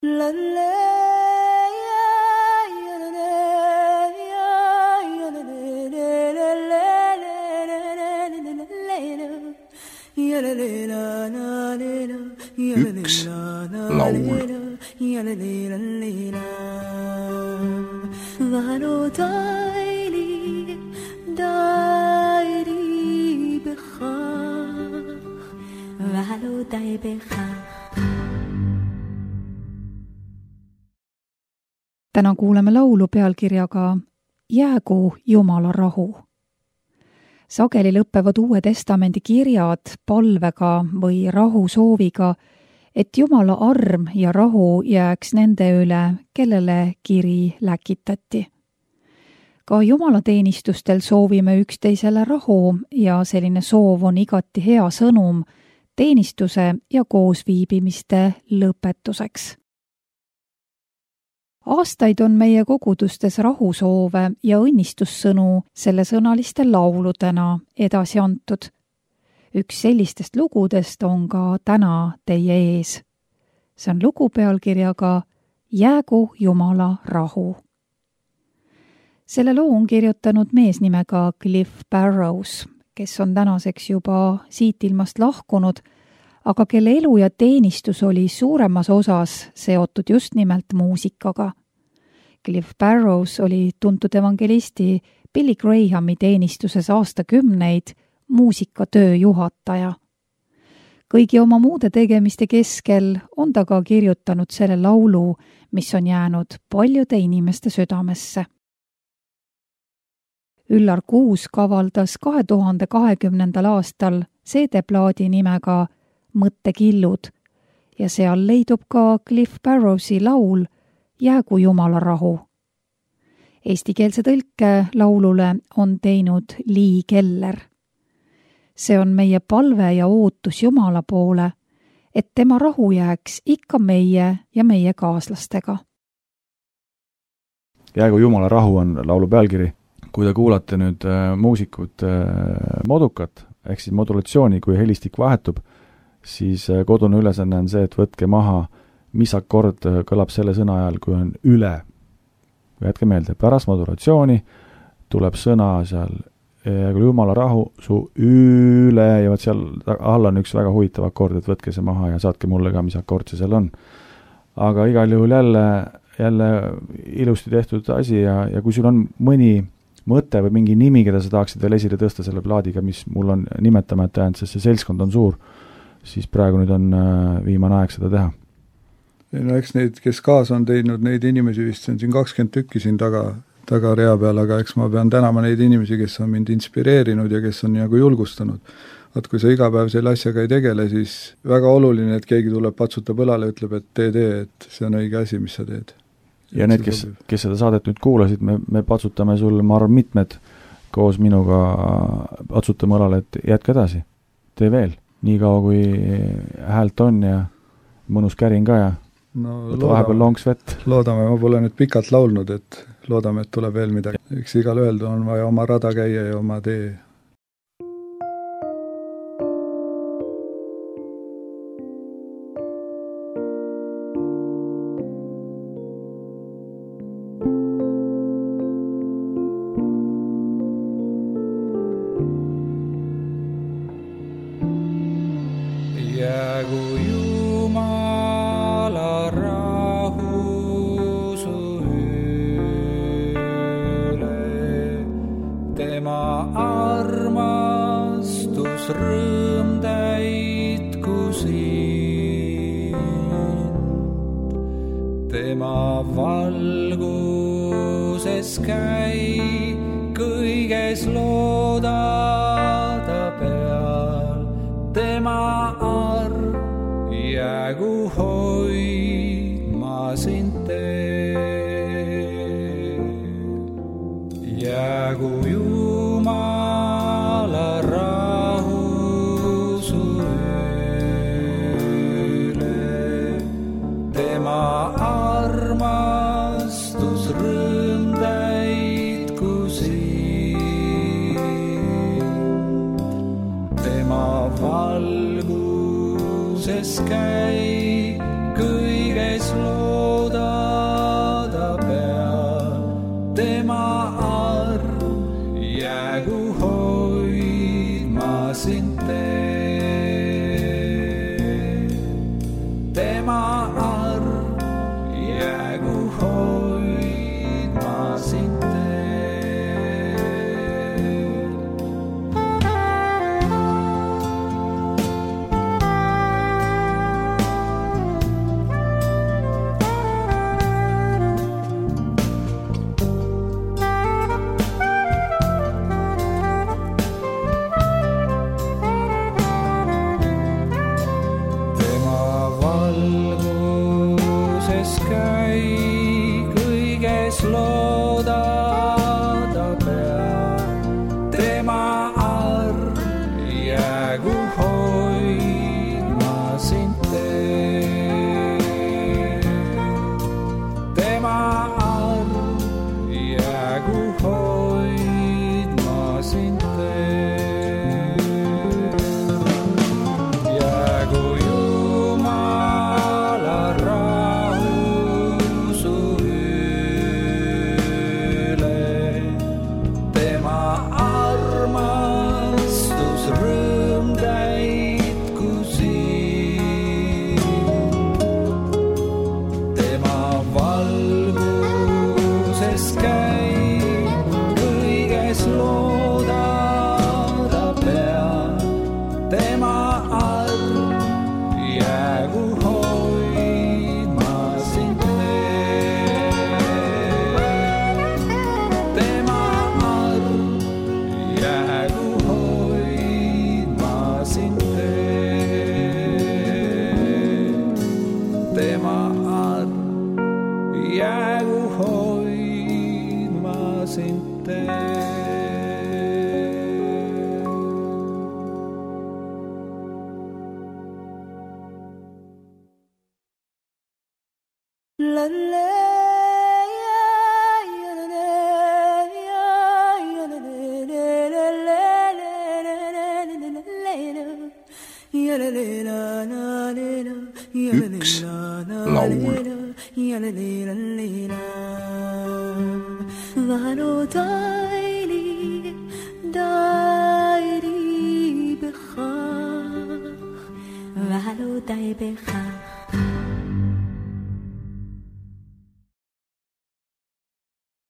Üks laul. Täna kuuleme laulu pealkirjaga Jäägu Jumala rahu. Sageli lõppevad Uue Testamendi kirjad palvega või rahusooviga, et Jumala arm ja rahu jääks nende üle, kellele kiri läkitati. Ka jumalateenistustel soovime üksteisele rahu ja selline soov on igati hea sõnum teenistuse ja koosviibimiste lõpetuseks. Aastaid on meie kogudustes rahusoove ja õnnistussõnu sellesõnaliste lauludena edasi antud. Üks sellistest lugudest on ka täna teie ees. See on lugu pealkirjaga Jäägu Jumala rahu. Selle loo on kirjutanud mees nimega Cliff Barrows, kes on tänaseks juba siit ilmast lahkunud, aga kelle elu ja teenistus oli suuremas osas seotud just nimelt muusikaga. Cliff Barrows oli tuntud evangelisti Billy Grahami teenistuses aastakümneid muusikatöö juhataja. Kõigi oma muude tegemiste keskel on ta ka kirjutanud selle laulu, mis on jäänud paljude inimeste südamesse. Üllar Kuus kavaldas 2020. aastal CD-plaadi nimega Mõttekillud ja seal leidub ka Cliff Barrowsi laul Jäägu Jumala rahu. Eestikeelse tõlke laulule on teinud Lee Keller. See on meie palve ja ootus Jumala poole, et tema rahu jääks ikka meie ja meie kaaslastega. Jäägu Jumala rahu on laulu pealkiri. Kui te kuulate nüüd muusikut modukat, ehk siis modulatsiooni, kui helistik vahetub, siis kodune ülesanne on see, et võtke maha, mis akord kõlab selle sõna ajal, kui on üle. Jätke meelde, pärast modulatsiooni tuleb sõna seal Jäägu Jumala rahu su üle ja võt seal all on üks väga huvitav akord, et võtke see maha ja saatke mulle ka, mis akord see seal on. Aga igal juhul jälle ilusti tehtud asi ja kui sul on mõni mõte või mingi nimi, keda sa tahaksid veel esile tõsta selle plaadiga, mis mul on nimetamata jäänud, sest see seltskond on suur, siis praegu nüüd on viimane aeg seda teha. No eks neid, kes kaasa on teinud, neid inimesi vist on siin 20 tükki siin taga rea peal, aga eks ma pean tänama neid inimesi, kes on mind inspireerinud ja kes on nagu julgustanud. Et kui sa iga päev selle asjaga ei tegele, siis väga oluline, et keegi tuleb, patsutab õlale ja ütleb, et tee, et see on õige asi, mis sa teed. Ja need, kes seda saadet nüüd kuulasid, me patsutame sul, ma arvan, mitmed koos minuga patsutame õlale, et jätka edasi. Tee veel. Nii kaua kui häält on ja mõnus kärin ka ja vahepeal lonks vett. Loodame, ma pole nüüd pikalt laulnud, et loodame, et tuleb veel midagi. Eks igal öeldu on vaja oma rada käia ja oma tee. Valguses käi kõiges loo. tema arm jäägu hoidma sind teel. Tema valguses käi kõiges looda ta peab. Tema arm jäägu hoidma sind teel. Tema arm jäägu hoidma sind teel. Jäägu Jumala rahu su üle. Tema armastus rõõm täitku sind. Tema valguses käib kõiges looda ta peab. Tema arm jäägu hoidma sind teel. Tema arm jäägu hoidma sind teel. Tema arm jäägu hoidma sind teel. Üks laul. Valuta